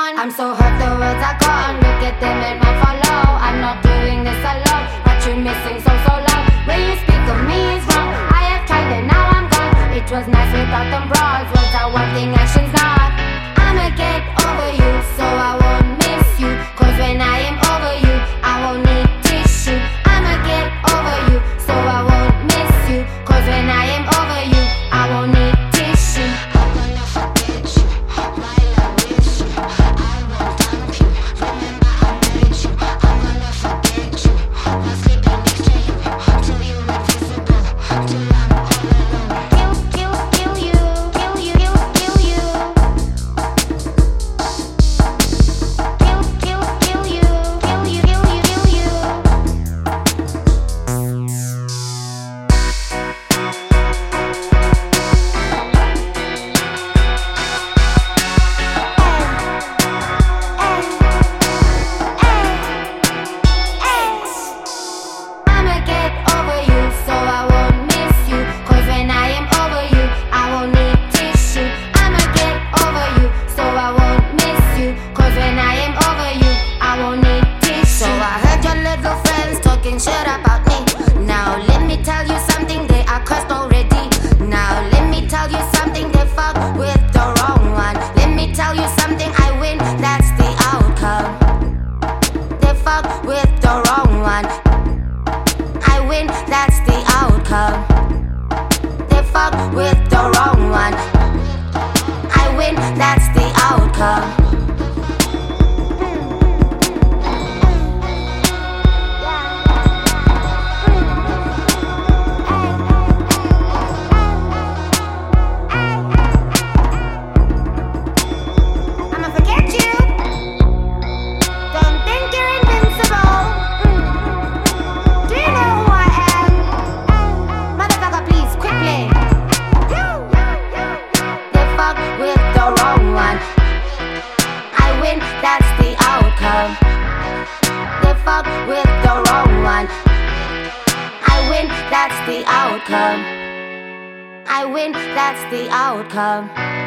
I'm so hurt the words are gone. Look at them and won't follow. I'm not doing this alone, but you're missing so loud. When you speak of me is wrong. I have tried and now I'm gone. It was nice without them brawls. Words are one thing, action's not. I'ma get over you, so I won't miss you. Cause when I am over you, I won't need tissue. I'ma get over you, so I won't miss you. Cause when I am over you, I won't need tissue. I'm gonna forget you, while I wish you. I won't dump you, remember I made you. I'm gonna forget you, not sleeping next to you. Till you're invisible, till I'm all alone. Kill you, kill you, kill you. Kill you, kill you, kill you, kill you. I'ma get over you, so I won't miss you. Cause when I am over you, I won't need tissue. I'ma get over you, so I won't miss you. Cause when I am over you, I won't need tissue. So I heard your little friends talking shit about me. Now let me tell you something, they are cursed already. Now let me tell you something, they fucked with the wrong one. Let me tell you something, I win, that's the outcome. They fucked with the wrong one. I win, that's the outcome. They fuck with the wrong one. I win, that's the outcome. I'ma forget you. Don't think you're invincible. Do you know who I am? Motherfucker, please, quit playing. They fuck with the wrong one. I win, that's the outcome. They fuck with the wrong one. I win, that's the outcome. I win, that's the outcome.